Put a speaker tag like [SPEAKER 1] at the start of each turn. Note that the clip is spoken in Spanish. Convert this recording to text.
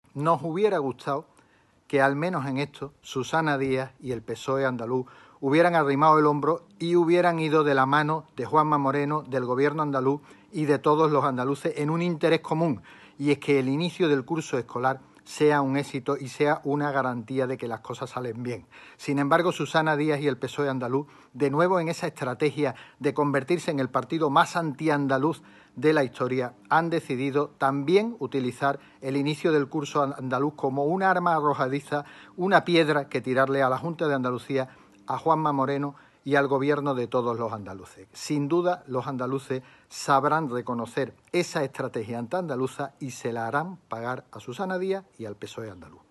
[SPEAKER 1] nos hubiera gustado que al menos en esto Susana Díaz y el PSOE andaluz hubieran arrimado el hombro y hubieran ido de la mano de Juanma Moreno, del gobierno andaluz y de todos los andaluces en un interés común, y es que el inicio del curso escolar sea un éxito y sea una garantía de que las cosas salen bien. Sin embargo, Susana Díaz y el PSOE andaluz, de nuevo en esa estrategia de convertirse en el partido más antiandaluz de la historia, han decidido también utilizar el inicio del curso andaluz como un arma arrojadiza, una piedra que tirarle a la Junta de Andalucía, a Juanma Moreno y al gobierno de todos los andaluces. Sin duda, los andaluces sabrán reconocer esa estrategia antiandaluza y se la harán pagar a Susana Díaz y al PSOE andaluz.